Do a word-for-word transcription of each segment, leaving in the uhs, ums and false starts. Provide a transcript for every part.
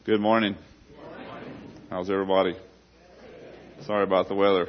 Good morning. How's everybody? Sorry about the weather.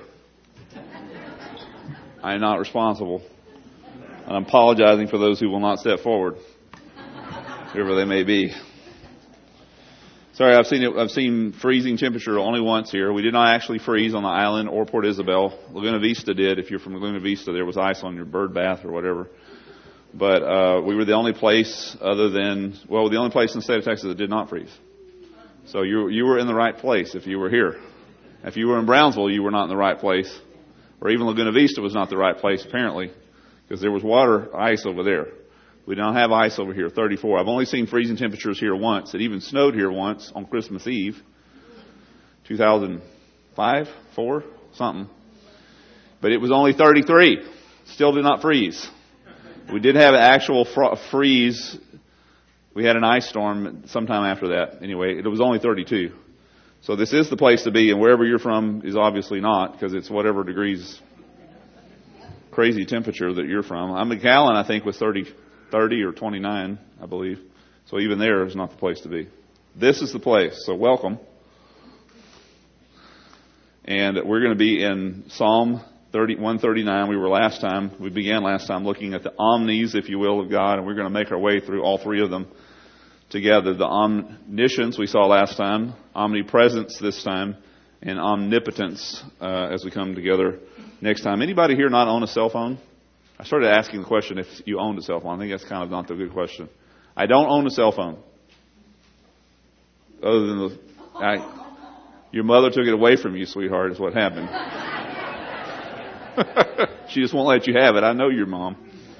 I am not responsible. And I'm apologizing for those who will not step forward, whoever they may be. Sorry, I've seen it, I've seen freezing temperature only once here. We did not actually freeze on the island or Port Isabel. Laguna Vista did. If you're from Laguna Vista, there was ice on your bird bath or whatever. But uh, we were the only place other than, well, the only place in the state of Texas that did not freeze. So you you were in the right place if you were here. If you were in Brownsville, you were not in the right place. Or even Laguna Vista was not the right place, apparently, because there was water, ice over there. We don't have ice over here, thirty-four. I've only seen freezing temperatures here once. It even snowed here once on Christmas Eve, two thousand five, four, something. But it was only thirty-three. Still did not freeze. We did have an actual fr- freeze. We had an ice storm sometime after that. Anyway, it was only thirty-two. So this is the place to be, and wherever you're from is obviously not, because it's whatever degrees crazy temperature that you're from. I'm McAllen, I think, was thirty. thirty or twenty-nine, I believe. So even there is not the place to be. This is the place. So welcome. And we're going to be in Psalm one thirty-nine. We were last time, we began last time looking at the omnis, if you will, of God. And we're going to make our way through all three of them together. The omniscience we saw last time, omnipresence this time, and omnipotence uh, as we come together next time. Anybody here not own a cell phone? I started asking the question if you owned a cell phone. I think that's kind of not the good question. I don't own a cell phone. Other than the, I, your mother took it away from you, sweetheart, is what happened. She just won't let you have it. I know your mom.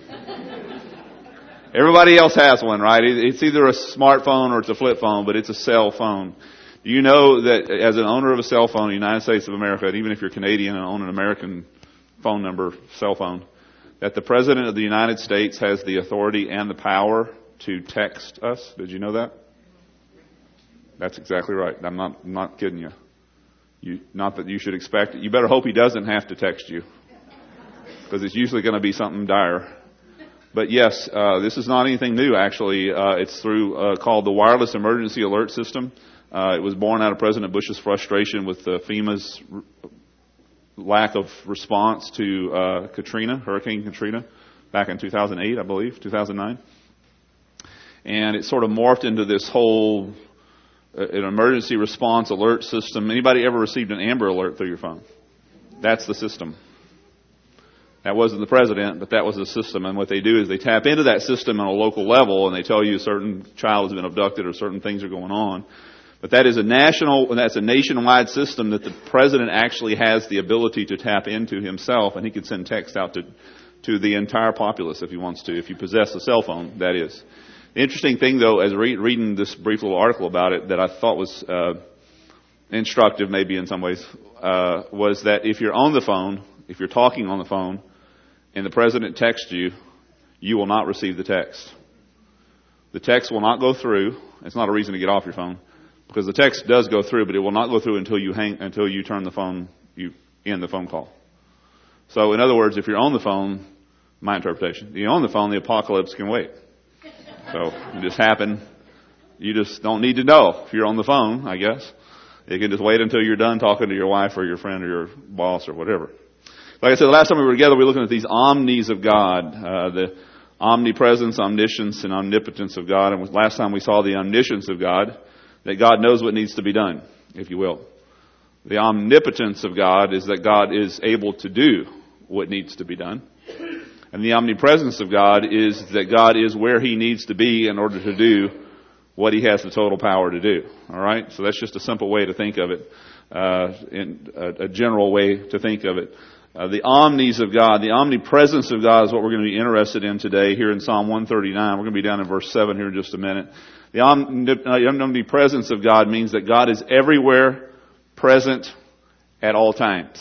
Everybody else has one, right? It's either a smartphone or it's a flip phone, but it's a cell phone. Do you know that as an owner of a cell phone in the United States of America, and even if you're Canadian and own an American phone number, cell phone, that the President of the United States has the authority and the power to text us? Did you know that? That's exactly right. I'm not I'm not kidding you. You. Not that you should expect it. You better hope he doesn't have to text you, because it's usually going to be something dire. But yes, uh, this is not anything new, actually. Uh, it's through uh, called the Wireless Emergency Alert System. Uh, it was born out of President Bush's frustration with uh, FEMA's r- lack of response to uh, Katrina, Hurricane Katrina, back in two thousand eight, I believe, two thousand nine. And it sort of morphed into this whole uh, an emergency response alert system. Anybody ever received an Amber Alert through your phone? That's the system. That wasn't the president, but that was the system. And what they do is they tap into that system on a local level, and they tell you a certain child has been abducted or certain things are going on. But that is a national, that's a nationwide system that the president actually has the ability to tap into himself, and he can send text out to, to the entire populace if he wants to, if you possess a cell phone, that is. The interesting thing, though, as re- reading this brief little article about it that I thought was uh, instructive maybe in some ways, uh, was that if you're on the phone, if you're talking on the phone, and the president texts you, you will not receive the text. The text will not go through. It's not a reason to get off your phone, because the text does go through, but it will not go through until you hang, until you turn the phone, you end the phone call. So in other words, if you're on the phone, my interpretation, if you're on the phone, the apocalypse can wait. So it just happened. You just don't need to know if you're on the phone, I guess. You can just wait until you're done talking to your wife or your friend or your boss or whatever. Like I said, the last time we were together, we were looking at these omnis of God, uh, the omnipresence, omniscience, and omnipotence of God. And last time we saw the omniscience of God, that God knows what needs to be done, if you will. The omnipotence of God is that God is able to do what needs to be done. And the omnipresence of God is that God is where He needs to be in order to do what He has the total power to do. All right? So that's just a simple way to think of it, uh, in a, a general way to think of it. Uh, the omnis of God, the omnipresence of God is what we're going to be interested in today here in Psalm one thirty-nine. We're going to be down in verse seven here in just a minute. The omnipresence of God means that God is everywhere present at all times.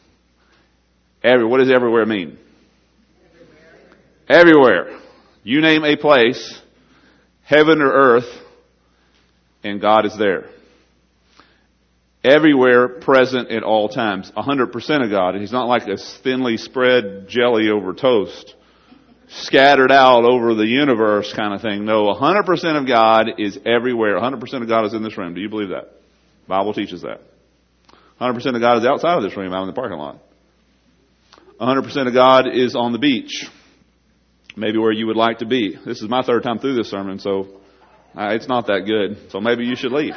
Every, what does everywhere mean? Everywhere. Everywhere. You name a place, heaven or earth, and God is there. Everywhere present at all times. one hundred percent of God. He's not like a thinly spread jelly over toast. scattered out over the universe kind of thing. No, one hundred percent of God is everywhere. one hundred percent of God is in this room. Do you believe that? The Bible teaches that. one hundred percent of God is outside of this room, out in the parking lot. one hundred percent of God is on the beach. Maybe where you would like to be. This is my third time through this sermon, so uh, it's not that good. So maybe you should leave.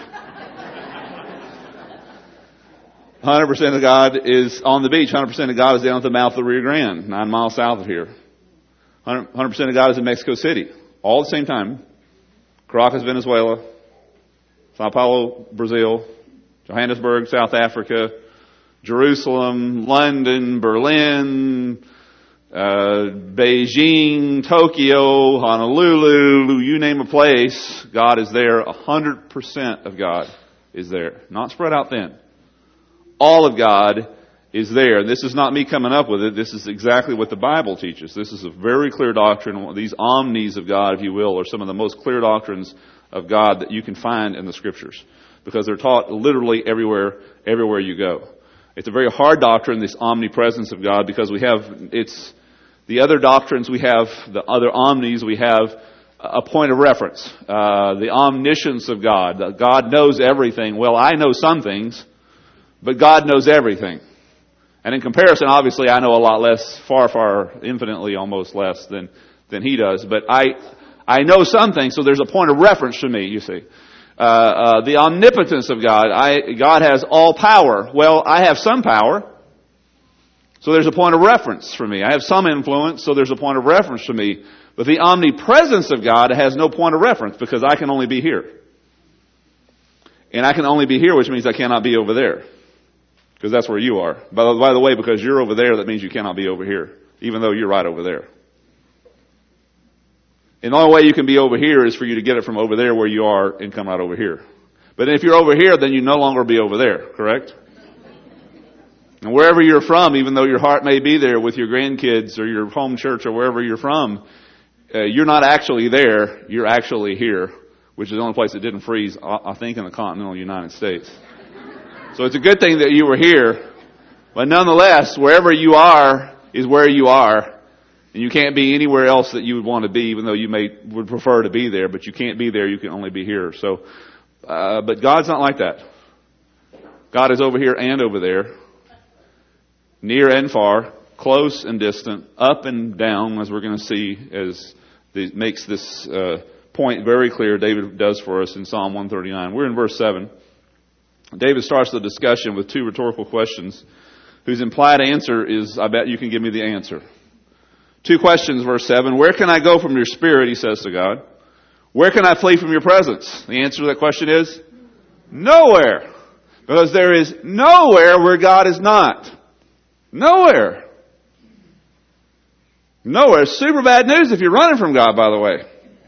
one hundred percent of God is on the beach. one hundred percent of God is down at the mouth of the Rio Grande, nine miles south of here. one hundred percent of God is in Mexico City. All at the same time. Caracas, Venezuela. Sao Paulo, Brazil. Johannesburg, South Africa. Jerusalem, London, Berlin, uh, Beijing, Tokyo, Honolulu, you name a place, God is there. one hundred percent of God is there. Not spread out thin. All of God is there. This is not me coming up with it. This is exactly what the Bible teaches. This is a very clear doctrine. These omnis of God, if you will, are some of the most clear doctrines of God that you can find in the Scriptures. Because they're taught literally everywhere, everywhere you go. It's a very hard doctrine, this omnipresence of God, because we have, it's, the other doctrines we have, the other omnis, we have a point of reference. Uh, the omniscience of God. God knows everything. Well, I know some things, but God knows everything. And in comparison, obviously, I know a lot less, far, far, infinitely almost less than, than He does. But I, I know some things, so there's a point of reference to me, you see. Uh, uh, the omnipotence of God. I, God has all power. Well, I have some power. So there's a point of reference for me. I have some influence, so there's a point of reference to me. But the omnipresence of God has no point of reference because I can only be here. And I can only be here, which means I cannot be over there. Because that's where you are. By the, by the way, because you're over there, that means you cannot be over here. Even though you're right over there. And the only way you can be over here is for you to get it from over there where you are and come right over here. But if you're over here, then you no longer be over there, correct? And wherever you're from, even though your heart may be there with your grandkids or your home church or wherever you're from, uh, you're not actually there. You're actually here, which is the only place that didn't freeze, I think, in the continental United States. So it's a good thing that you were here. But nonetheless, wherever you are is where you are. And you can't be anywhere else that you would want to be, even though you may would prefer to be there. But you can't be there. You can only be here. So, uh, but God's not like that. God is over here and over there, near and far, close and distant, up and down, as we're going to see, as it makes this uh, point very clear. David does for us in Psalm one thirty-nine. We're in verse seven. David starts the discussion with two rhetorical questions, whose implied answer is, I bet you can give me the answer. Two questions, verse seven. Where can I go from your spirit, he says to God. Where can I flee from your presence? The answer to that question is nowhere. Because there is nowhere where God is not. Nowhere. Nowhere. Super bad news if you're running from God, by the way.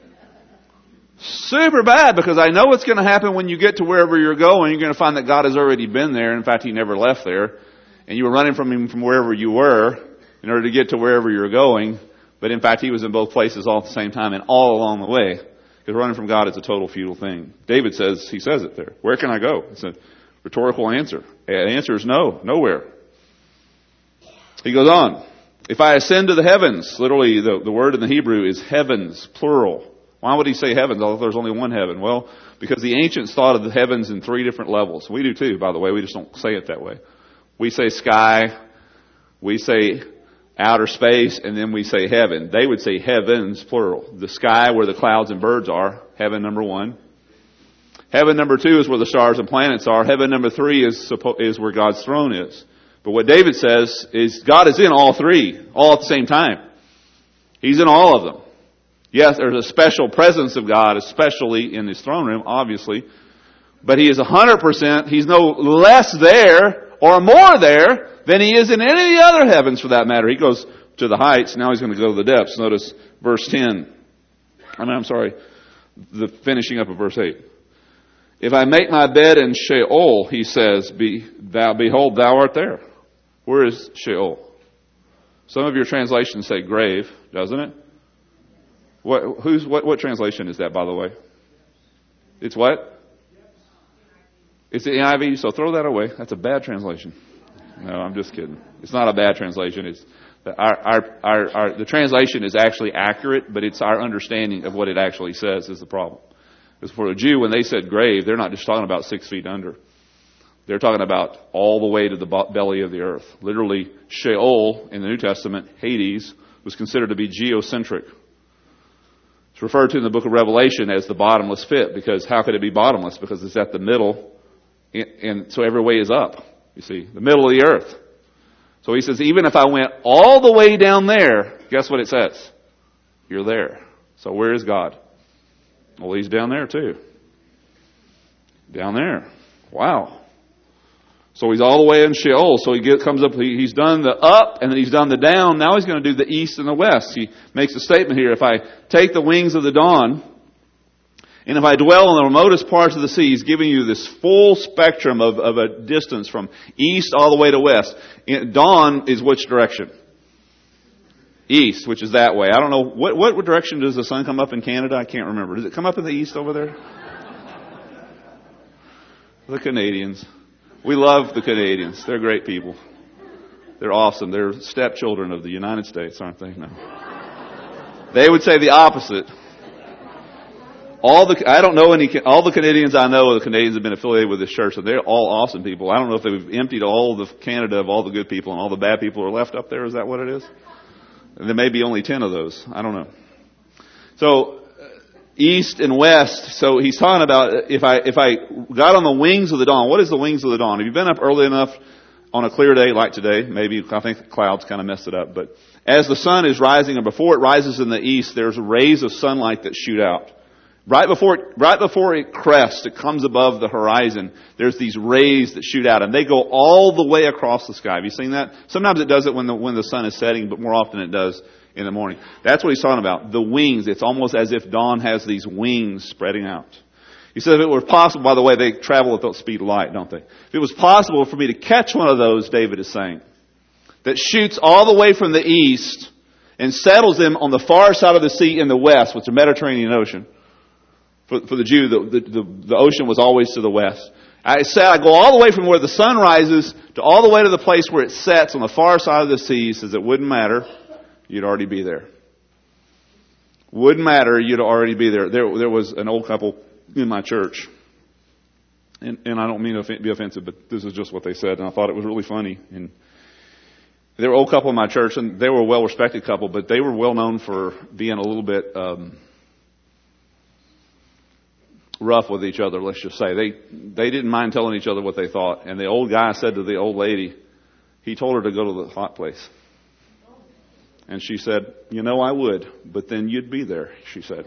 Super bad, because I know what's going to happen when you get to wherever you're going. You're going to find that God has already been there. In fact, He never left there. And you were running from Him from wherever you were in order to get to wherever you're going. But in fact, He was in both places all at the same time and all along the way. Because running from God is a total futile thing. David says, he says it there. Where can I go? It's a rhetorical answer. The answer is no, nowhere. He goes on. If I ascend to the heavens, literally the, the word in the Hebrew is heavens, plural. Why would he say heavens, although there's only one heaven? Well, because the ancients thought of the heavens in three different levels. We do too, by the way. We just don't say it that way. We say sky, we say outer space, and then we say heaven. They would say heavens, plural. The sky where the clouds and birds are, heaven number one. Heaven number two is where the stars and planets are. Heaven number three is, is where God's throne is. But what David says is God is in all three, all at the same time. He's in all of them. Yes, there's a special presence of God, especially in His throne room, obviously. But He is one hundred percent, He's no less there or more there than He is in any of the other heavens for that matter. He goes to the heights, now He's going to go to the depths. Notice verse ten. I mean, I'm sorry, the finishing up of verse eight. If I make my bed in Sheol, he says, be, thou, behold, thou art there. Where is Sheol? Some of your translations say grave, doesn't it? What, who's, what, what translation is that, by the way? It's what? It's the N I V, so throw that away. That's a bad translation. No, I'm just kidding. It's not a bad translation. It's Our, our, our, our, the translation is actually accurate, but it's our understanding of what it actually says is the problem. Because for a Jew, when they said grave, they're not just talking about six feet under. They're talking about all the way to the belly of the earth. Literally, Sheol in the New Testament, Hades, was considered to be geocentric. It's referred to in the book of Revelation as the bottomless pit, because how could it be bottomless? Because it's at the middle, and so every way is up, you see, the middle of the earth. So he says, even if I went all the way down there, guess what it says? You're there. So where is God? Well, He's down there too. Down there. Wow. So He's all the way in Sheol. So He get, comes up, he, He's done the up and then He's done the down. Now He's going to do the east and the west. He makes a statement here. If I take the wings of the dawn, and if I dwell in the remotest parts of the sea, He's giving you this full spectrum of, of a distance from east all the way to west. Dawn is which direction? East, which is that way. I don't know. What, what direction does the sun come up in Canada? I can't remember. Does it come up in the east over there? The Canadians. We love the Canadians. They're great people. They're awesome. They're stepchildren of the United States, aren't they? No. They would say the opposite. All the, I don't know any, all the Canadians I know, the Canadians have been affiliated with this church, and they're all awesome people. I don't know if they've emptied all of Canada of all the good people and all the bad people are left up there. Is that what it is? And there may be only ten of those. I don't know. So, east and west. So he's talking about if I, if I got on the wings of the dawn. What is the wings of the dawn? Have you been up early enough on a clear day like today? Maybe, I think the clouds kind of messed it up. But as the sun is rising, or before it rises in the east, there's rays of sunlight that shoot out. Right before it, right before it crests, it comes above the horizon, there's these rays that shoot out, and they go all the way across the sky. Have you seen that? Sometimes it does it when the, when the sun is setting, but more often it does in the morning. That's what he's talking about. The wings. It's almost as if dawn has these wings spreading out. He said if it were possible, by the way, they travel at the speed of light, don't they? If it was possible for me to catch one of those, David is saying, that shoots all the way from the east and settles them on the far side of the sea in the west, which is the Mediterranean Ocean. For, for the Jew, the, the, the, the ocean was always to the west. I said I go all the way from where the sun rises to all the way to the place where it sets on the far side of the sea. He says it wouldn't matter. You'd already be there. Wouldn't matter. You'd already be there. There, there was an old couple in my church. And, and I don't mean to be offensive, but this is just what they said. And I thought it was really funny. And they were an old couple in my church, and they were a well-respected couple, but they were well known for being a little bit um, rough with each other, let's just say. They they didn't mind telling each other what they thought. And the old guy said to the old lady, he told her to go to the hot place. And she said, you know, I would, but then you'd be there, she said.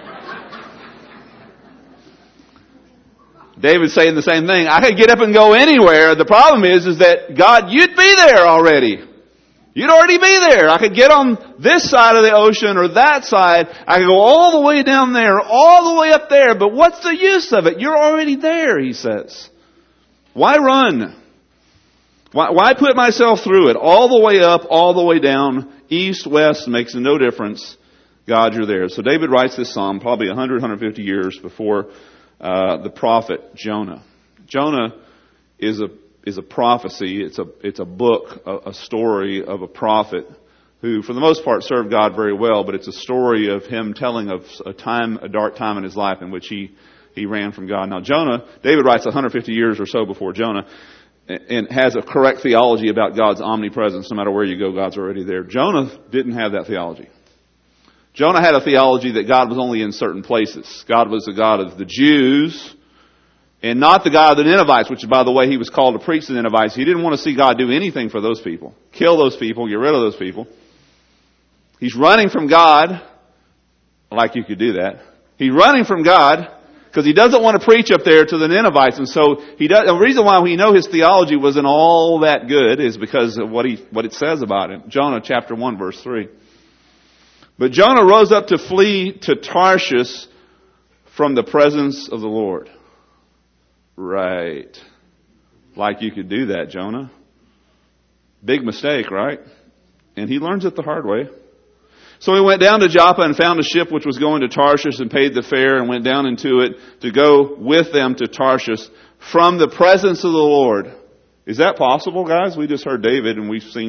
David's saying the same thing. I could get up and go anywhere. The problem is, is that God, you'd be there already. You'd already be there. I could get on this side of the ocean or that side. I could go all the way down there, all the way up there. But what's the use of it? You're already there, he says. Why run? Why, why put myself through it? All the way up, all the way down, east, west, makes no difference. God, you're there. So David writes this psalm probably one hundred, one hundred fifty years before uh, the prophet Jonah. Jonah is a is a prophecy. It's a it's a book, a, a story of a prophet who, for the most part, served God very well. But it's a story of him telling of a time, a dark time in his life in which he he ran from God. Now, Jonah, David writes one hundred fifty years or so before Jonah, and has a correct theology about God's omnipresence. No matter where you go, God's already there. Jonah didn't have that theology. Jonah had a theology that God was only in certain places. God was the God of the Jews, and not the God of the Ninevites, which, by the way, he was called to preach to the Ninevites. He didn't want to see God do anything for those people. Kill those people, get rid of those people. He's running from God, like you could do that. He's running from God because he doesn't want to preach up there to the Ninevites. And so he does, the reason why we know his theology wasn't all that good is because of what he, what it says about him. Jonah chapter one, verse three. But Jonah rose up to flee to Tarshish from the presence of the Lord. Right. Like you could do that, Jonah. Big mistake, right? And he learns it the hard way. So he went down to Joppa and found a ship which was going to Tarshish and paid the fare and went down into it to go with them to Tarshish from the presence of the Lord. Is that possible, guys? We just heard David and we've seen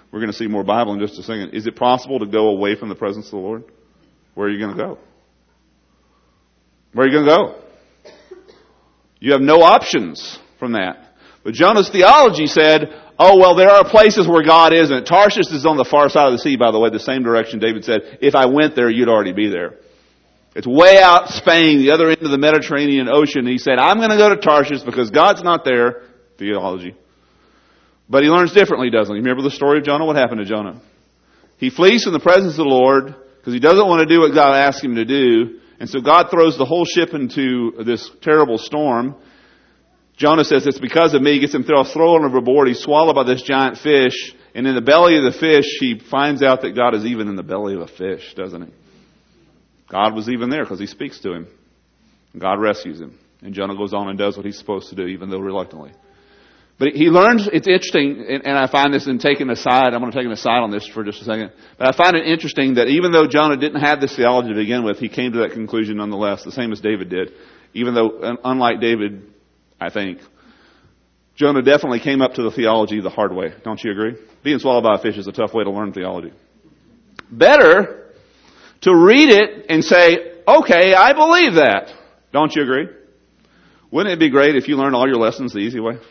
We're going to see more Bible in just a second. Is it possible to go away from the presence of the Lord? Where are you going to go? Where are you going to go? You have no options from that. But Jonah's theology said, oh, well, there are places where God isn't. Tarshish is on the far side of the sea, by the way, the same direction David said, if I went there, you'd already be there. It's way out Spain, the other end of the Mediterranean Ocean. He said, I'm going to go to Tarshish because God's not there. Theology. But he learns differently, doesn't he? Remember the story of Jonah? What happened to Jonah? He flees from the presence of the Lord because he doesn't want to do what God asked him to do. And so God throws the whole ship into this terrible storm. Jonah says it's because of me. He gets him thrown overboard. He's swallowed by this giant fish. And in the belly of the fish, he finds out that God is even in the belly of a fish, doesn't he? God was even there because he speaks to him. And God rescues him. And Jonah goes on and does what he's supposed to do, even though reluctantly. But he learns, it's interesting, and I find this in taking a side, I'm going to take an aside on this for just a second, but I find it interesting that even though Jonah didn't have this theology to begin with, he came to that conclusion nonetheless, the same as David did. Even though, unlike David, I think, Jonah definitely came up to the theology the hard way. Don't you agree? Being swallowed by a fish is a tough way to learn theology. Better to read it and say, okay, I believe that. Don't you agree? Wouldn't it be great if you learned all your lessons the easy way?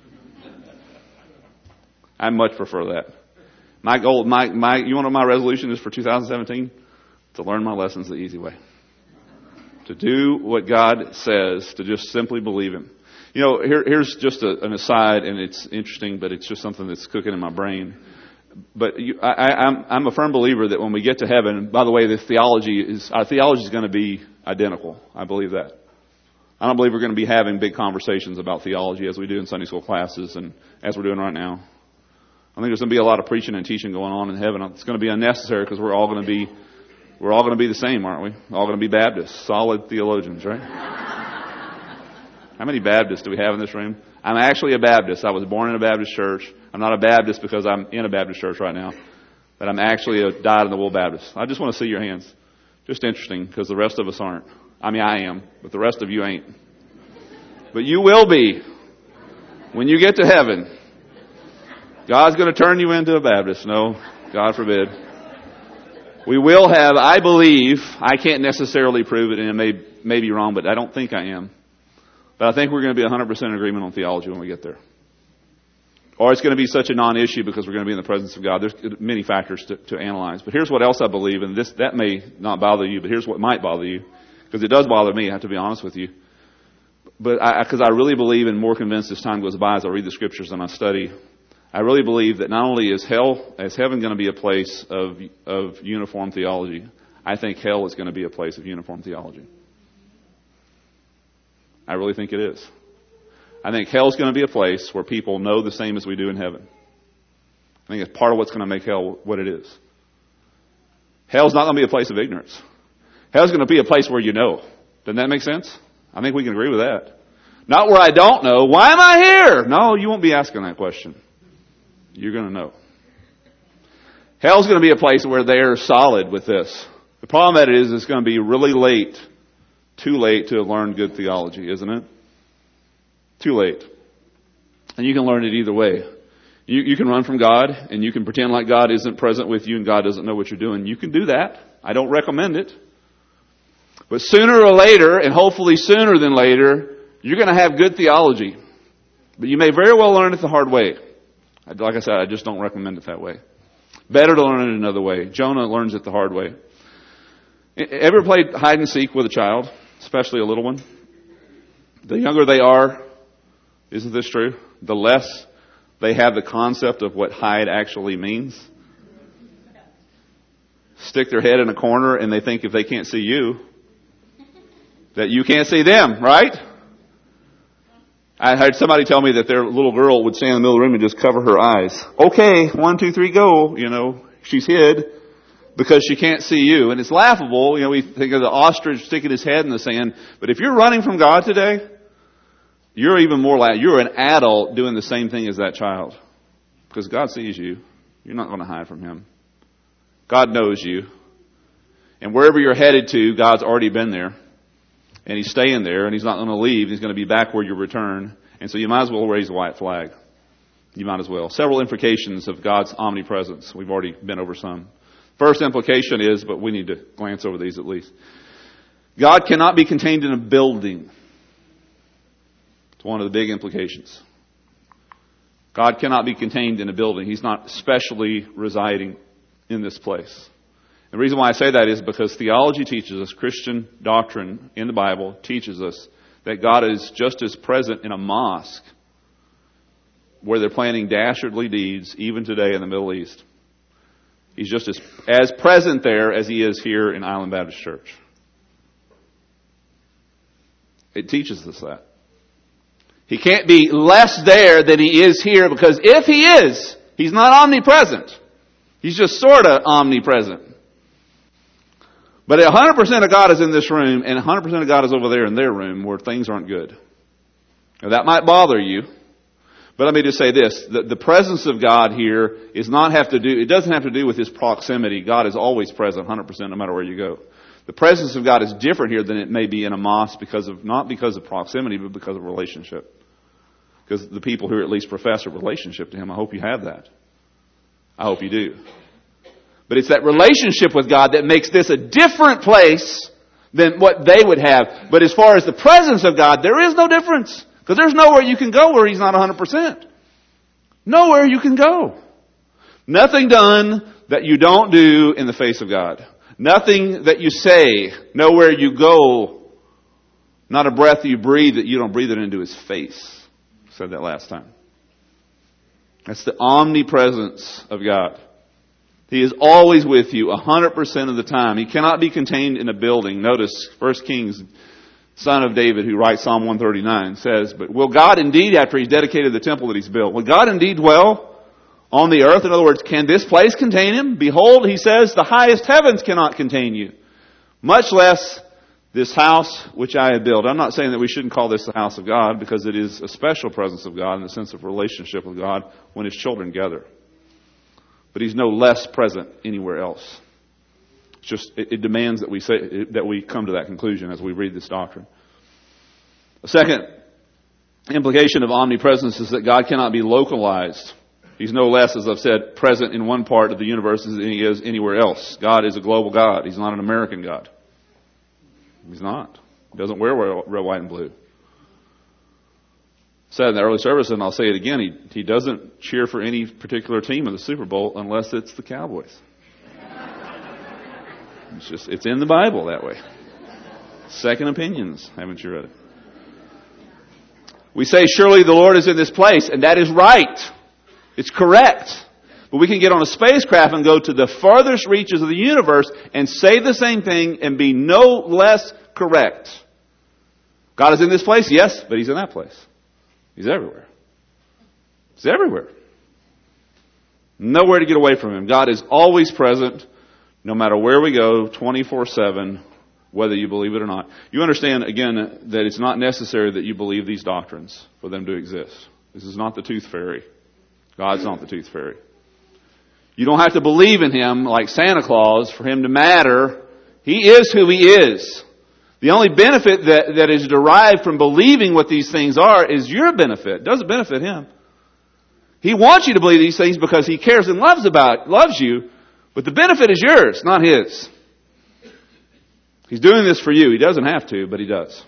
I much prefer that. My goal, my, my, you want to know my resolution is for two thousand seventeen? To learn my lessons the easy way. To do what God says, to just simply believe Him. You know, here, here's just a, an aside, and it's interesting, but it's just something that's cooking in my brain. But you, I, I, I'm, I'm a firm believer that when we get to heaven, by the way, the theology is, our theology is going to be identical. I believe that. I don't believe we're going to be having big conversations about theology as we do in Sunday school classes and as we're doing right now. I think there's going to be a lot of preaching and teaching going on in heaven. It's going to be unnecessary because we're all going to be, we're all going to be the same, aren't we? All going to be Baptists, solid theologians, right? How many Baptists do we have in this room? I'm actually a Baptist. I was born in a Baptist church. I'm not a Baptist because I'm in a Baptist church right now, but I'm actually a dyed-in-the-wool Baptist. I just want to see your hands. Just interesting because the rest of us aren't. I mean, I am, but the rest of you ain't. But you will be when you get to heaven. God's going to turn you into a Baptist. No, God forbid. We will have, I believe, I can't necessarily prove it, and it may, may be wrong, but I don't think I am. But I think we're going to be one hundred percent in agreement on theology when we get there. Or it's going to be such a non-issue because we're going to be in the presence of God. There's many factors to, to analyze. But here's what else I believe, and this that may not bother you, but here's what might bother you. Because it does bother me, I have to be honest with you. But because I, I really believe and more convinced as time goes by as I read the scriptures and I study, I really believe that not only is hell, is heaven going to be a place of of uniform theology, I think hell is going to be a place of uniform theology. I really think it is. I think hell is going to be a place where people know the same as we do in heaven. I think it's part of what's going to make hell what it is. Hell's not going to be a place of ignorance. Hell's going to be a place where you know. Doesn't that make sense? I think we can agree with that. Not where I don't know. Why am I here? No, you won't be asking that question. You're going to know. Hell's going to be a place where they're solid with this. The problem that it is, it's going to be really late, too late to have learned good theology, isn't it? Too late. And you can learn it either way. You, you can run from God, and you can pretend like God isn't present with you and God doesn't know what you're doing. You can do that. I don't recommend it. But sooner or later, and hopefully sooner than later, you're going to have good theology. But you may very well learn it the hard way. Like I said, I just don't recommend it that way. Better to learn it another way. Jonah learns it the hard way. Ever played hide and seek with a child, especially a little one? The younger they are, isn't this true? The less they have the concept of what hide actually means. Stick their head in a corner and they think if they can't see you, that you can't see them, right? I heard somebody tell me that their little girl would stand in the middle of the room and just cover her eyes. Okay, one, two, three, go. You know, she's hid because she can't see you. And it's laughable. You know, we think of the ostrich sticking his head in the sand. But if you're running from God today, you're even more like, you're an adult doing the same thing as that child. Because God sees you. You're not going to hide from Him. God knows you. And wherever you're headed to, God's already been there. And He's staying there, and He's not going to leave. He's going to be back where you return. And so you might as well raise a white flag. You might as well. Several implications of God's omnipresence. We've already been over some. First implication is, but we need to glance over these at least. God cannot be contained in a building. It's one of the big implications. God cannot be contained in a building. He's not specially residing in this place. The reason why I say that is because theology teaches us, Christian doctrine in the Bible teaches us that God is just as present in a mosque where they're planning dastardly deeds even today in the Middle East. He's just as, as present there as he is here in Island Baptist Church. It teaches us that. He can't be less there than he is here, because if he is, he's not omnipresent. He's just sort of omnipresent. But one hundred percent of God is in this room, and one hundred percent of God is over there in their room where things aren't good. Now, that might bother you. But let me just say this. The, the presence of God here is not have to do, it doesn't have to do with his proximity. God is always present one hundred percent no matter where you go. The presence of God is different here than it may be in a mosque, because of, not because of proximity, but because of relationship. Because the people who at least profess a relationship to him, I hope you have that. I hope you do. But it's that relationship with God that makes this a different place than what they would have. But as far as the presence of God, there is no difference. Because there's nowhere you can go where he's not one hundred percent. Nowhere you can go. Nothing done that you don't do in the face of God. Nothing that you say, nowhere you go, not a breath you breathe that you don't breathe it into his face. I said that last time. That's the omnipresence of God. He is always with you one hundred percent of the time. He cannot be contained in a building. Notice First Kings, son of David, who writes Psalm one thirty-nine, says, "But will God indeed, after he's dedicated the temple that he's built, will God indeed dwell on the earth?" In other words, can this place contain him? "Behold," he says, "the highest heavens cannot contain you, much less this house which I have built." I'm not saying that we shouldn't call this the house of God, because it is a special presence of God in the sense of relationship with God when his children gather. But he's no less present anywhere else. It's just, it, it demands that we say, that we come to that conclusion as we read this doctrine. The second implication of omnipresence is that God cannot be localized. He's no less, as I've said, present in one part of the universe than he is anywhere else. God is a global God. He's not an American God. He's not. He doesn't wear red, white, and blue. I said in the early service, and I'll say it again, he, he doesn't cheer for any particular team in the Super Bowl unless it's the Cowboys. It's just, it's in the Bible that way. Second opinions. Haven't you read it? We say, surely the Lord is in this place, and that is right. It's correct. But we can get on a spacecraft and go to the farthest reaches of the universe and say the same thing and be no less correct. God is in this place, yes, but he's in that place. He's everywhere. He's everywhere. Nowhere to get away from him. God is always present, no matter where we go, twenty-four seven, whether you believe it or not. You understand, again, that it's not necessary that you believe these doctrines for them to exist. This is not the tooth fairy. God's not the tooth fairy. You don't have to believe in him like Santa Claus for him to matter. He is who he is. The only benefit that, that is derived from believing what these things are is your benefit. It doesn't benefit him. He wants you to believe these things because he cares and loves about loves you, but the benefit is yours, not his. He's doing this for you. He doesn't have to, but he does.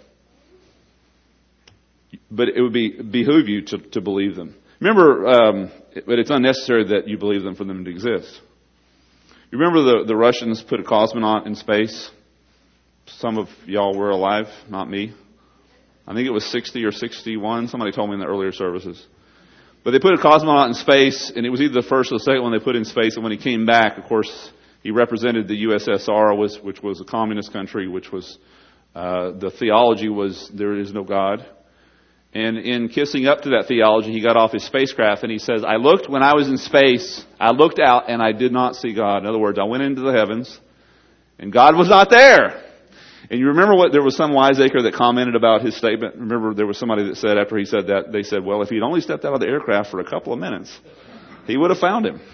But it would be behoove you to, to believe them. Remember, um, but it's unnecessary that you believe them for them to exist. You remember the, the Russians put a cosmonaut in space? Some of y'all were alive, not me. I think it was sixty or sixty-one. Somebody told me in the earlier services. But they put a cosmonaut in space, and it was either the first or the second one they put in space. And when he came back, of course, he represented the U S S R, was, which was a communist country, which was, uh, the theology was there is no God. And in kissing up to that theology, he got off his spacecraft and he says, I looked when I was in space, I looked out and I did not see God. In other words, I went into the heavens and God was not there. And you remember what, there was some wiseacre that commented about his statement. Remember there was somebody that said after he said that, they said, well, if he'd only stepped out of the aircraft for a couple of minutes, he would have found him.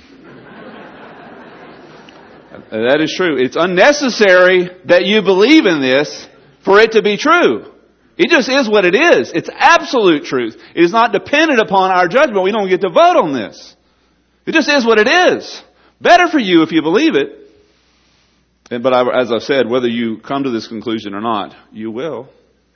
And that is true. It's unnecessary that you believe in this for it to be true. It just is what it is. It's absolute truth. It is not dependent upon our judgment. We don't get to vote on this. It just is what it is. Better for you if you believe it. And, but I, as I've said, whether you come to this conclusion or not, you will.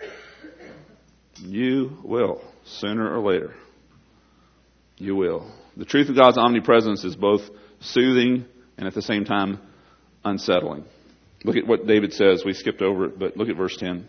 You will. Sooner or later. You will. The truth of God's omnipresence is both soothing and at the same time unsettling. Look at what David says. We skipped over it, but look at verse ten.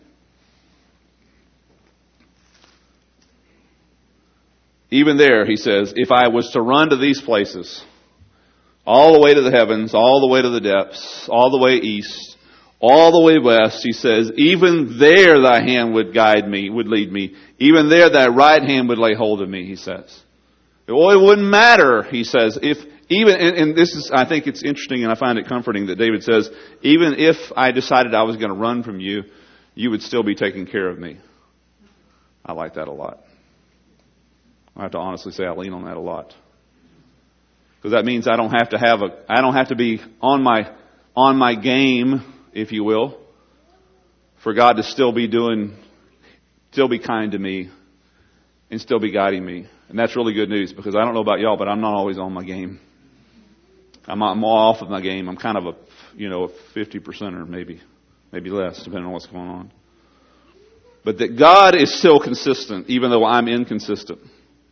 Even there, he says, if I was to run to these places, all the way to the heavens, all the way to the depths, all the way east, all the way west, he says, even there thy hand would guide me, would lead me. Even there thy right hand would lay hold of me, he says. Well, it wouldn't matter, he says, if even, and, and this is, I think it's interesting and I find it comforting that David says, even if I decided I was going to run from you, you would still be taking care of me. I like that a lot. I have to honestly say I lean on that a lot. Because that means I don't have to have a, I don't have to be on my, on my game, if you will, for God to still be doing, still be kind to me and still be guiding me. And that's really good news because I don't know about y'all, but I'm not always on my game. I'm, I'm more off of my game. I'm kind of a, you know, a fifty percenter maybe, maybe less depending on what's going on. But that God is still consistent even though I'm inconsistent.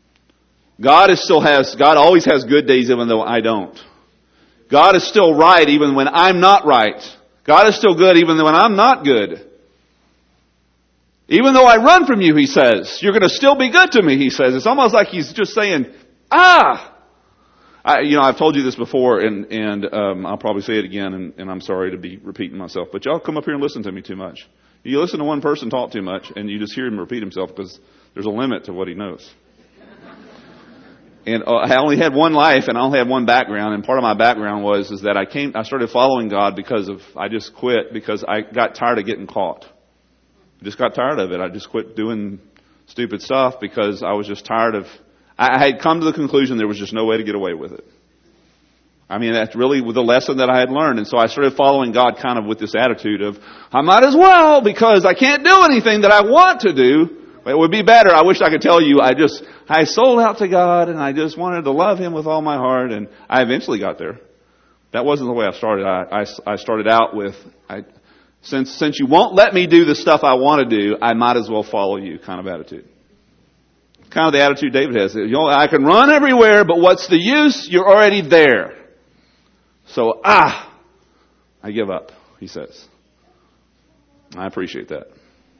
God is still has, God always has good days even though I don't. God is still right even when I'm not right. God is still good even when I'm not good. Even though I run from you, he says, you're going to still be good to me, he says. It's almost like he's just saying, ah! I, you know, I've told you this before, and, and um, I'll probably say it again, and, and I'm sorry to be repeating myself, but y'all come up here and listen to me too much. You listen to one person talk too much, and you just hear him repeat himself because there's a limit to what he knows. And uh, I only had one life, and I only had one background, and part of my background was is that I came, I started following God because of, I just quit because I got tired of getting caught. I just got tired of it. I just quit doing stupid stuff because I was just tired of, I had come to the conclusion there was just no way to get away with it. I mean, that's really the lesson that I had learned. And so I started following God kind of with this attitude of, I might as well because I can't do anything that I want to do. It would be better. I wish I could tell you I just, I sold out to God and I just wanted to love Him with all my heart. And I eventually got there. That wasn't the way I started. I, I, I started out with, I, Since since you won't let me do the stuff I want to do, I might as well follow you kind of attitude. Kind of the attitude David has. You know, I can run everywhere, but what's the use? You're already there. So, ah, I give up, he says. I appreciate that.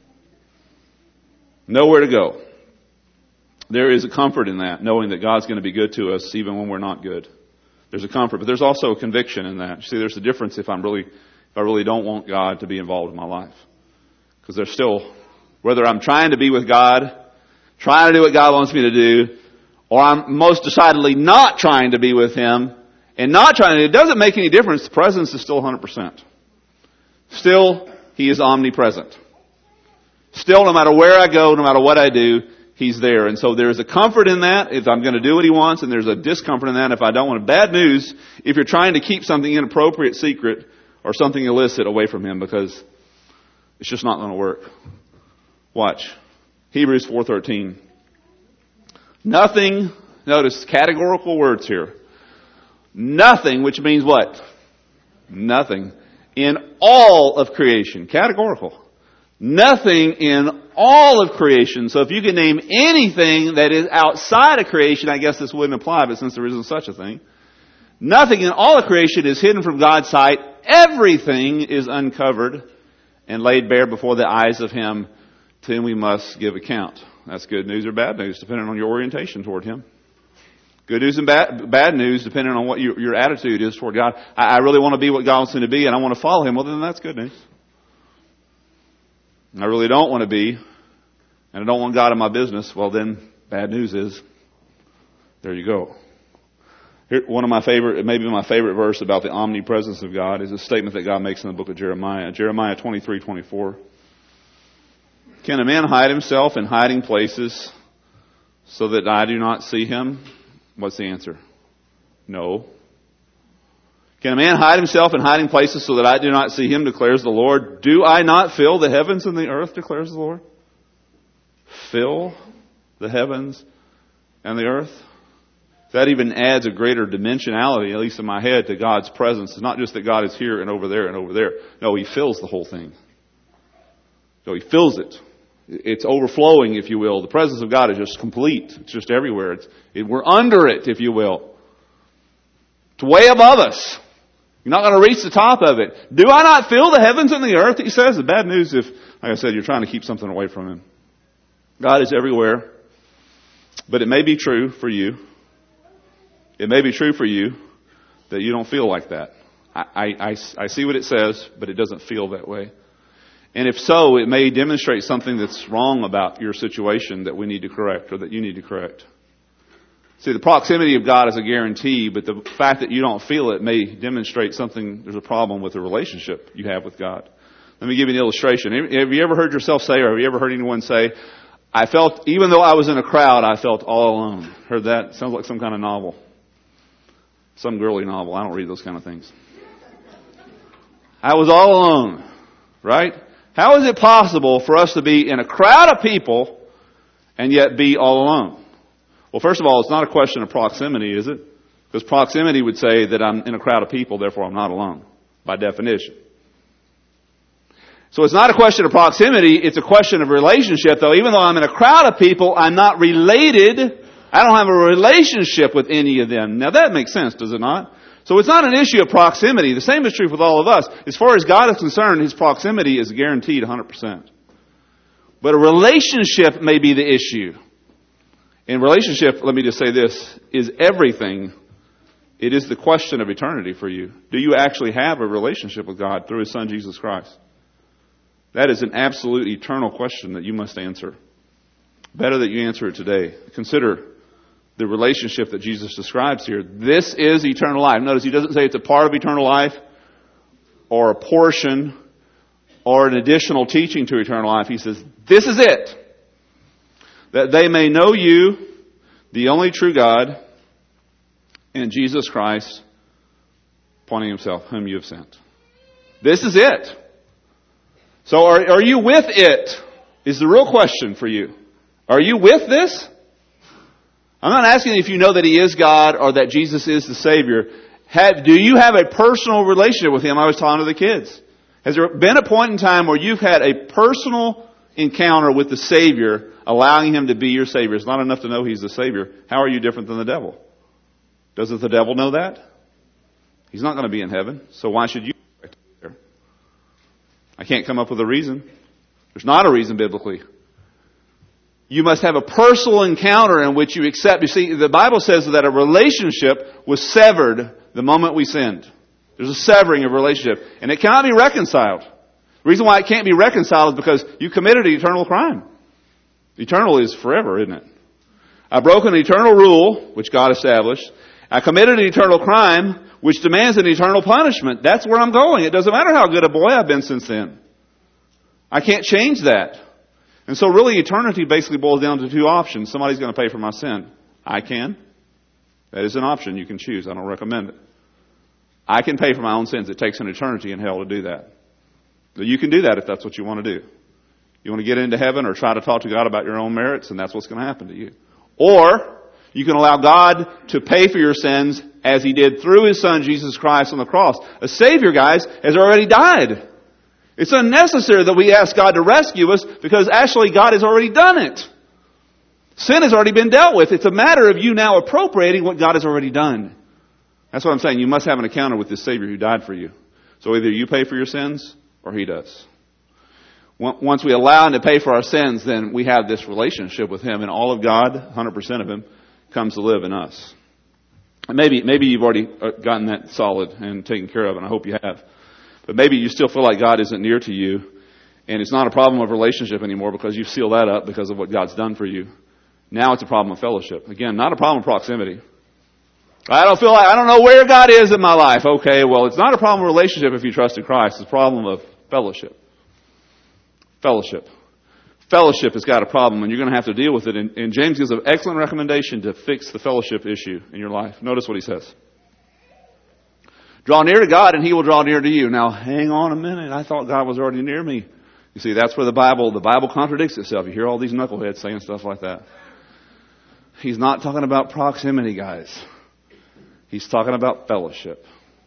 Nowhere to go. There is a comfort in that, knowing that God's going to be good to us even when we're not good. There's a comfort, but there's also a conviction in that. See, there's a difference if I'm really... If I really don't want God to be involved in my life. Because there's still, whether I'm trying to be with God, trying to do what God wants me to do, or I'm most decidedly not trying to be with Him, and not trying to, it doesn't make any difference. The presence is still one hundred percent. Still, He is omnipresent. Still, no matter where I go, no matter what I do, He's there. And so there's a comfort in that if I'm going to do what He wants, and there's a discomfort in that if I don't want it. Bad news if you're trying to keep something inappropriate secret, or something illicit away from Him because it's just not going to work. Watch. Hebrews four thirteen. Nothing, notice categorical words here. Nothing, which means what? Nothing. In all of creation. Categorical. Nothing in all of creation. So if you can name anything that is outside of creation, I guess this wouldn't apply, but since there isn't such a thing. Nothing in all of creation is hidden from God's sight. Everything is uncovered and laid bare before the eyes of Him to whom we must give account. That's good news or bad news, depending on your orientation toward Him. Good news and bad, bad news, depending on what your, your attitude is toward God. I, I really want to be what God wants me to be, and I want to follow Him. Well, then that's good news. I really don't want to be, and I don't want God in my business. Well, then bad news is, there you go. Here, one of my favorite, maybe my favorite verse about the omnipresence of God is a statement that God makes in the book of Jeremiah. Jeremiah twenty-three twenty-four. Can a man hide himself in hiding places so that I do not see him? What's the answer? No. Can a man hide himself in hiding places so that I do not see him, declares the Lord? Do I not fill the heavens and the earth, declares the Lord? fill the heavens and the earth? That even adds a greater dimensionality, at least in my head, to God's presence. It's not just that God is here and over there and over there. No, He fills the whole thing. So He fills it. It's overflowing, if you will. The presence of God is just complete. It's just everywhere. It's, it, we're under it, if you will. It's way above us. You're not going to reach the top of it. Do I not fill the heavens and the earth? He says. The bad news if, like I said, you're trying to keep something away from Him. God is everywhere. But it may be true for you. It may be true for you that you don't feel like that. I, I, I, I see what it says, but it doesn't feel that way. And if so, it may demonstrate something that's wrong about your situation that we need to correct or that you need to correct. See, the proximity of God is a guarantee, but the fact that you don't feel it may demonstrate something, there's a problem with the relationship you have with God. Let me give you an illustration. Have you ever heard yourself say, or have you ever heard anyone say, I felt, even though I was in a crowd, I felt all alone? Heard that? Sounds like some kind of novel. Some girly novel. I don't read those kind of things. I was all alone, right? How is it possible for us to be in a crowd of people and yet be all alone? Well, first of all, it's not a question of proximity, is it? Because proximity would say that I'm in a crowd of people, therefore I'm not alone, by definition. So it's not a question of proximity, it's a question of relationship, though. Even though I'm in a crowd of people, I'm not related. I don't have a relationship with any of them. Now that makes sense, does it not? So it's not an issue of proximity. The same is true with all of us. As far as God is concerned, His proximity is guaranteed one hundred percent. But a relationship may be the issue. In relationship, let me just say this, is everything. It is the question of eternity for you. Do you actually have a relationship with God through His Son, Jesus Christ? That is an absolute eternal question that you must answer. Better that you answer it today. Consider the relationship that Jesus describes here. This is eternal life. Notice He doesn't say it's a part of eternal life or a portion or an additional teaching to eternal life. He says, this is it. That they may know you, the only true God, and Jesus Christ, pointing Himself, whom you have sent. This is it. So are, are you with it? Is the real question for you. Are you with this? I'm not asking if you know that He is God or that Jesus is the Savior. Have, do you have a personal relationship with Him? I was talking to the kids. Has there been a point in time where you've had a personal encounter with the Savior, allowing Him to be your Savior? It's not enough to know He's the Savior. How are you different than the devil? Doesn't the devil know that? He's not going to be in heaven, so why should you? I can't come up with a reason. There's not a reason biblically. You must have a personal encounter in which you accept. You see, the Bible says that a relationship was severed the moment we sinned. There's a severing of relationship, and it cannot be reconciled. The reason why it can't be reconciled is because you committed an eternal crime. Eternal is forever, isn't it? I broke an eternal rule, which God established. I committed an eternal crime, which demands an eternal punishment. That's where I'm going. It doesn't matter how good a boy I've been since then. I can't change that. And so really eternity basically boils down to two options. Somebody's going to pay for my sin. I can. That is an option you can choose. I don't recommend it. I can pay for my own sins. It takes an eternity in hell to do that. But you can do that if that's what you want to do. You want to get into heaven or try to talk to God about your own merits, and that's what's going to happen to you. Or you can allow God to pay for your sins as He did through His Son, Jesus Christ, on the cross. A Savior, guys, has already died. It's unnecessary that we ask God to rescue us because actually God has already done it. Sin has already been dealt with. It's a matter of you now appropriating what God has already done. That's what I'm saying. You must have an encounter with this Savior who died for you. So either you pay for your sins or He does. Once we allow Him to pay for our sins, then we have this relationship with Him, and all of God, one hundred percent of Him, comes to live in us. And maybe, maybe you've already gotten that solid and taken care of, and I hope you have. But maybe you still feel like God isn't near to you, and it's not a problem of relationship anymore because you've sealed that up because of what God's done for you. Now it's a problem of fellowship. Again, not a problem of proximity. I don't feel like, I don't know where God is in my life. Okay, well, it's not a problem of relationship if you trust in Christ. It's a problem of fellowship. Fellowship. Fellowship has got a problem, and you're going to have to deal with it. And, and James gives an excellent recommendation to fix the fellowship issue in your life. Notice what he says. Draw near to God, and He will draw near to you. Now, hang on a minute. I thought God was already near me. You see, that's where the Bible, the Bible contradicts itself. You hear all these knuckleheads saying stuff like that. He's not talking about proximity, guys. He's talking about fellowship.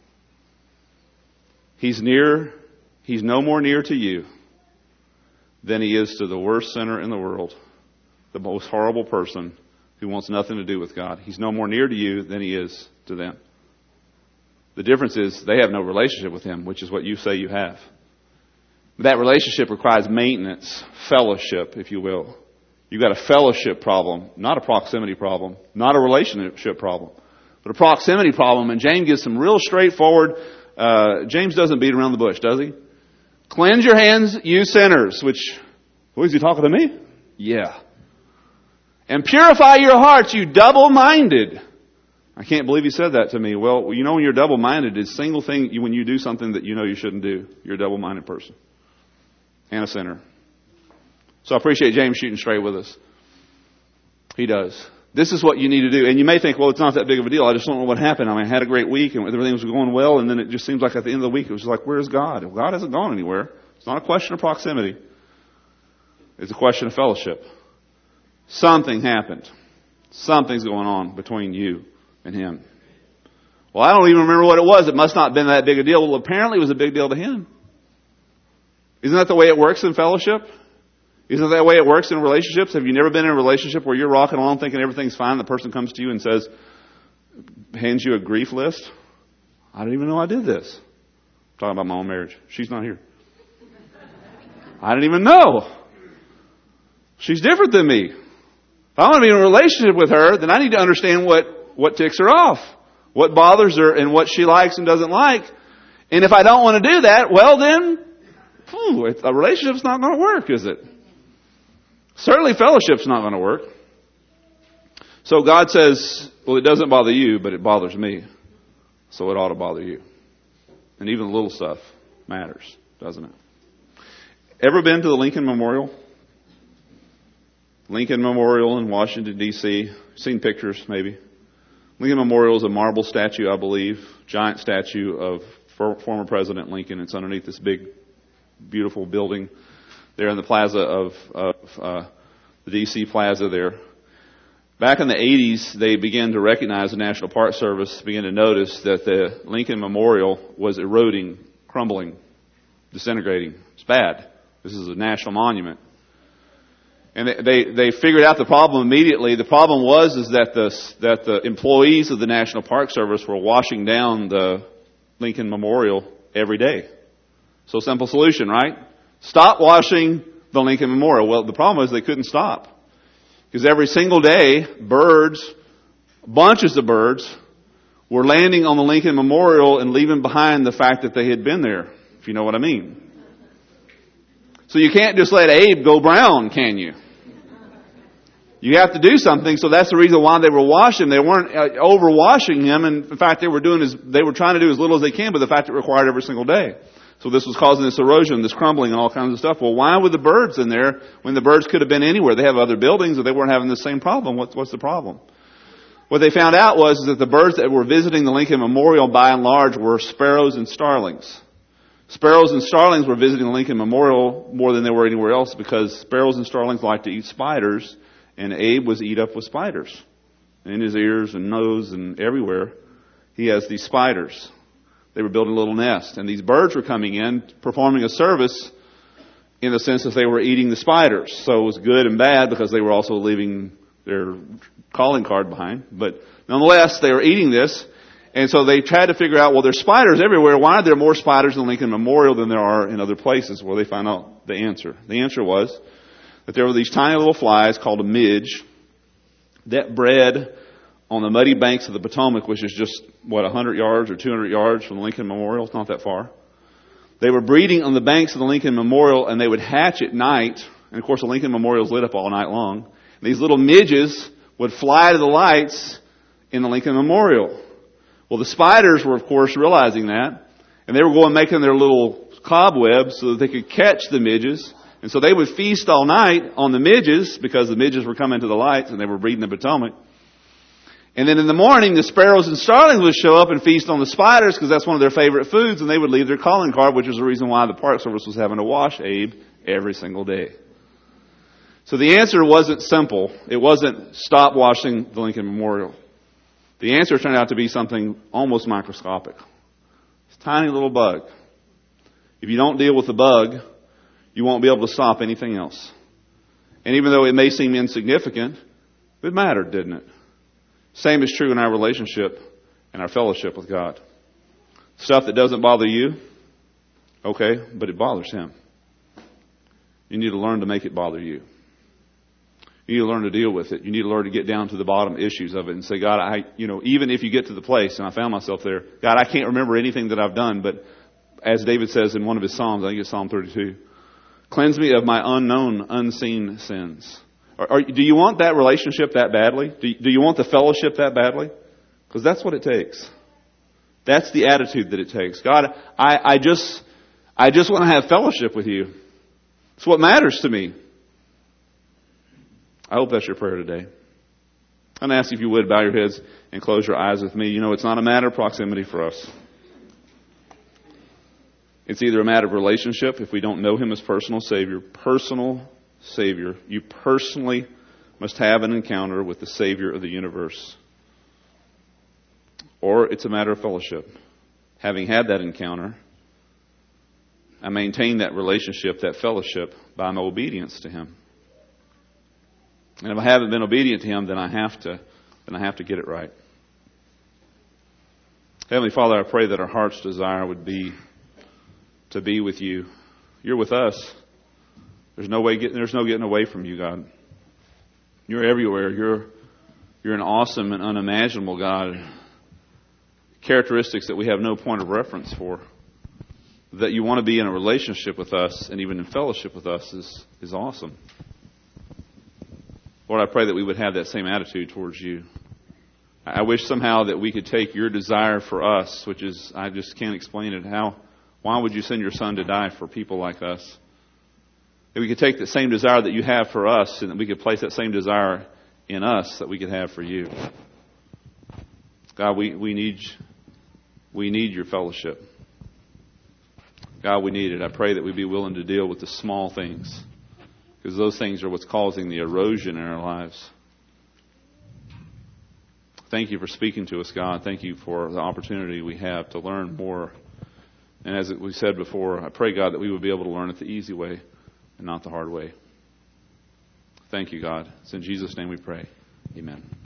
He's near, he's no more near to you than he is to the worst sinner in the world, the most horrible person who wants nothing to do with God. He's no more near to you than he is to them. The difference is they have no relationship with him, which is what you say you have. That relationship requires maintenance, fellowship, if you will. You've got a fellowship problem, not a proximity problem, not a relationship problem, but a proximity problem. And James gives some real straightforward, uh, James doesn't beat around the bush, does he? Cleanse your hands, you sinners, which, who is he talking to me? Yeah. And purify your hearts, you double-minded. I can't believe he said that to me. Well, you know when you're double-minded, it's a single thing when you do something that you know you shouldn't do. You're a double-minded person. And a sinner. So I appreciate James shooting straight with us. He does. This is what you need to do. And you may think, well, it's not that big of a deal. I just don't know what happened. I mean, I had a great week and everything was going well. And then it just seems like at the end of the week, it was like, where's God? Well, God hasn't gone anywhere. It's not a question of proximity. It's a question of fellowship. Something happened. Something's going on between you and him. Well, I don't even remember what it was. It must not have been that big a deal. Well, apparently it was a big deal to him. Isn't that the way it works in fellowship? Isn't that the way it works in relationships? Have you never been in a relationship where you're rocking along thinking everything's fine, the person comes to you and says, hands you a grief list? I didn't even know I did this. I'm talking about my own marriage. She's not here. I didn't even know. She's different than me. If I want to be in a relationship with her, then I need to understand what, what ticks her off, what bothers her, and what she likes and doesn't like. And if I don't want to do that, well then, whew, a relationship's not going to work, is it? Certainly fellowship's not going to work. So God says, well, it doesn't bother you, but it bothers me. So it ought to bother you. And even the little stuff matters, doesn't it? Ever been to the Lincoln Memorial? Lincoln Memorial in Washington, D C Seen pictures, maybe. Lincoln Memorial is a marble statue, I believe. Giant statue of former President Lincoln. It's underneath this big, beautiful building there in the plaza of, of uh, the D C Plaza there. Back in the eighties, they began to recognize, the National Park Service began to notice that the Lincoln Memorial was eroding, crumbling, disintegrating. It's bad. This is a national monument. And they, they, they figured out the problem immediately. The problem was is that the, that the employees of the National Park Service were washing down the Lincoln Memorial every day. So simple solution, right? Stop washing the Lincoln Memorial. Well, the problem was they couldn't stop. Because every single day, birds, bunches of birds, were landing on the Lincoln Memorial and leaving behind the fact that they had been there, if you know what I mean. So you can't just let Abe go brown, can you? You have to do something. So that's the reason why they were washing. They weren't uh, overwashing him. And in fact, they were doing as, they were trying to do as little as they can, but the fact it required every single day. So this was causing this erosion, this crumbling, and all kinds of stuff. Well, why were the birds in there when the birds could have been anywhere? They have other buildings, and they weren't having the same problem. What's, what's the problem? What they found out was is that the birds that were visiting the Lincoln Memorial, by and large, were sparrows and starlings. Sparrows and starlings were visiting the Lincoln Memorial more than they were anywhere else because sparrows and starlings like to eat spiders, and Abe was eat up with spiders. In his ears and nose and everywhere, he has these spiders. They were building a little nest, and these birds were coming in, performing a service in the sense that they were eating the spiders. So it was good and bad because they were also leaving their calling card behind. But nonetheless, they were eating this. And so they tried to figure out, well, there's spiders everywhere. Why are there more spiders in Lincoln Memorial than there are in other places? Well, they found out the answer. The answer was that there were these tiny little flies called a midge that bred on the muddy banks of the Potomac, which is just, what, one hundred yards or two hundred yards from the Lincoln Memorial. It's not that far. They were breeding on the banks of the Lincoln Memorial, and they would hatch at night. And, of course, the Lincoln Memorial is lit up all night long. And these little midges would fly to the lights in the Lincoln Memorial. Well, the spiders were, of course, realizing that, and they were going making their little cobwebs so that they could catch the midges. And so they would feast all night on the midges because the midges were coming to the lights and they were breeding the Potomac. And then in the morning, the sparrows and starlings would show up and feast on the spiders because that's one of their favorite foods, and they would leave their calling card, which was the reason why the Park Service was having to wash Abe every single day. So the answer wasn't simple. It wasn't stop washing the Lincoln Memorial. The answer turned out to be something almost microscopic. It's a tiny little bug. If you don't deal with the bug, you won't be able to stop anything else. And even though it may seem insignificant, it mattered, didn't it? Same is true in our relationship and our fellowship with God. Stuff that doesn't bother you, okay, but it bothers Him. You need to learn to make it bother you. You need to learn to deal with it. You need to learn to get down to the bottom issues of it and say, God, I, you know, even if you get to the place, and I found myself there, God, I can't remember anything that I've done, but as David says in one of his Psalms, I think it's Psalm thirty-two, cleanse me of my unknown, unseen sins. Or, or, do you want that relationship that badly? Do you, do you want the fellowship that badly? Because that's what it takes. That's the attitude that it takes. God, I, I just, I just want to have fellowship with you. It's what matters to me. I hope that's your prayer today. I'm going to ask you if you would bow your heads and close your eyes with me. You know, it's not a matter of proximity for us. It's either a matter of relationship if we don't know Him as personal Savior. Personal Savior. You personally must have an encounter with the Savior of the universe. Or it's a matter of fellowship. Having had that encounter, I maintain that relationship, that fellowship, by my obedience to Him. And if I haven't been obedient to Him, then I have to, then I have to get it right. Heavenly Father, I pray that our heart's desire would be to be with You. You're with us. There's no way getting, there's no getting away from You, God. You're everywhere. You're, you're an awesome and unimaginable God. Characteristics that we have no point of reference for. That You want to be in a relationship with us and even in fellowship with us is, is awesome. Lord, I pray that we would have that same attitude towards You. I wish somehow that we could take Your desire for us, which is, I just can't explain it. How, why would You send Your Son to die for people like us? That we could take the same desire that You have for us and that we could place that same desire in us that we could have for You. God, we, we need, we need Your fellowship. God, we need it. I pray that we be willing to deal with the small things. Because those things are what's causing the erosion in our lives. Thank You for speaking to us, God. Thank You for the opportunity we have to learn more. And as we said before, I pray, God, that we would be able to learn it the easy way and not the hard way. Thank You, God. It's in Jesus' name we pray. Amen.